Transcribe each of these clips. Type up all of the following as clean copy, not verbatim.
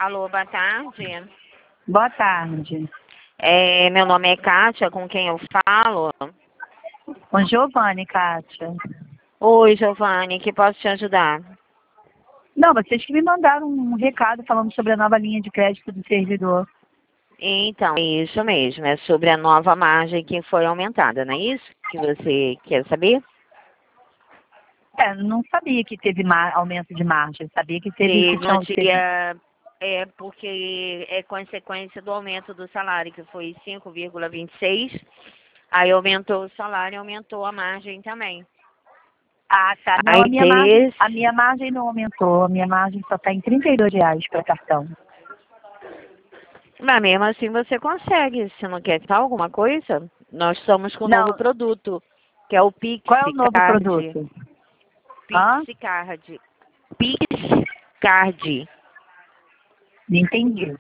Alô, boa tarde. Boa tarde. Meu nome é Kátia, com quem eu falo? Com Giovanni, Kátia. Oi, Giovanni, que posso te ajudar? Não, vocês que me mandaram um recado falando sobre a nova linha de crédito do servidor. Então, isso mesmo, é sobre a nova margem que foi aumentada, não é isso que você quer saber? Não sabia que teve aumento de margem, sabia que teve que Teve no teve. dia, porque é consequência do aumento do salário, que foi 5,26, aí aumentou o salário, aumentou a margem também. Ah, tá. Não, Aí a minha margem não aumentou, a minha margem só está em R$ 32 para cartão. Mas mesmo assim você consegue. Se não quer tal alguma coisa, nós estamos com um Não, novo produto, que é o Pix qual é o novo Card. produto? Hã? Pix Card. Pix Card. Não entendi.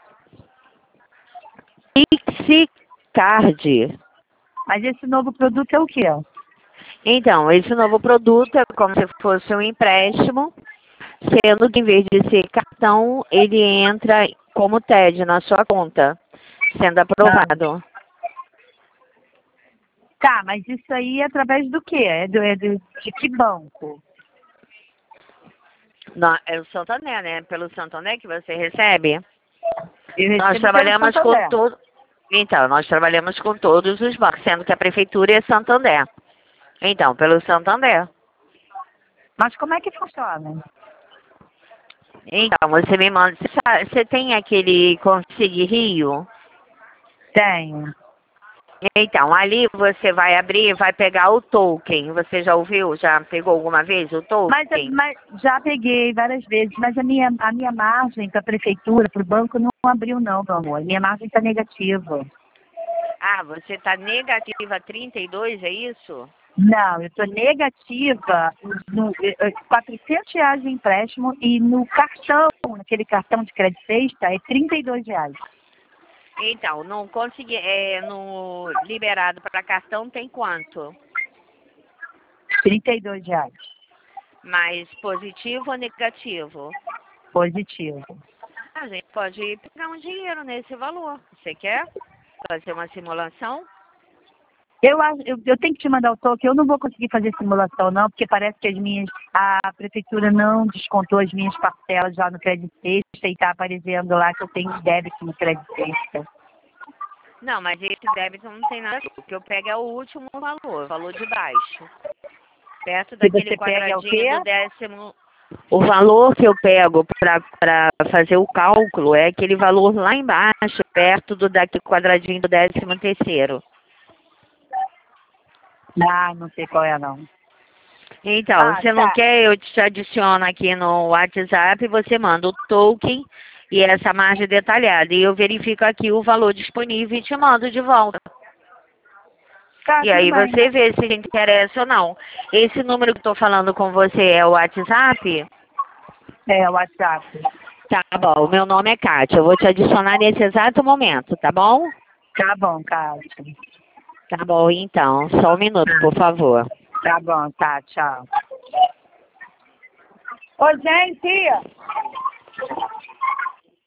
Pix Card. Mas esse novo produto é o quê? Então, esse novo produto é como se fosse um empréstimo, sendo que em vez de ser cartão, ele entra como TED na sua conta, sendo aprovado. Tá, mas isso aí é através do quê? De que banco? É o Santander, né? Pelo Santander que você recebe. Eu Nós recebo pelo trabalhamos com Santander. todo. Então, nós trabalhamos com todos os bancos, sendo que a prefeitura é Santander. Então, pelo Santander. Mas como é que funciona? Então, você me manda. Você tem aquele Consegui Rio? Tenho. Então, ali você vai abrir, vai pegar o token. Você já ouviu? Já pegou alguma vez o token? Mas já peguei várias vezes, mas a minha margem para a prefeitura, para o banco, não abriu não, meu amor. Minha margem está negativa. Ah, você está negativa 32, é isso? Não, eu estou negativa no R$ 400 de empréstimo e no cartão, naquele cartão de crédito extra, é R$ 32. Então, não consegui, no liberado para cartão tem quanto? R$ 32. Mais positivo ou negativo? Positivo. A gente pode pegar um dinheiro nesse valor. Você quer fazer uma simulação? Eu tenho que te mandar o toque. Eu não vou conseguir fazer simulação, não, porque parece que a prefeitura não descontou as minhas parcelas lá no crédito extra e está aparecendo lá que eu tenho débito no crédito extra. Não, mas esse débito não tem nada a ver. O que eu pego é o último valor, o valor de baixo. Perto Se daquele você pega o quê? quadradinho do décimo. O valor que eu pego para fazer o cálculo é aquele valor lá embaixo, perto daquele quadradinho do 13º. Ah, não sei qual é, não. Então, você não Tá. quer, eu te adiciono aqui no WhatsApp e você manda o token e essa margem detalhada. E eu verifico aqui o valor disponível e te mando de volta. Tá, E tudo aí bem. você vê se te interessa ou não. Esse número que eu estou falando com você é o WhatsApp? É, o WhatsApp. Tá bom, o meu nome é Kátia. Eu vou te adicionar nesse exato momento, tá bom? Tá bom, Kátia. Tá bom, então. Só um minuto, por favor. Tá bom, tá, tchau. Ô, gente!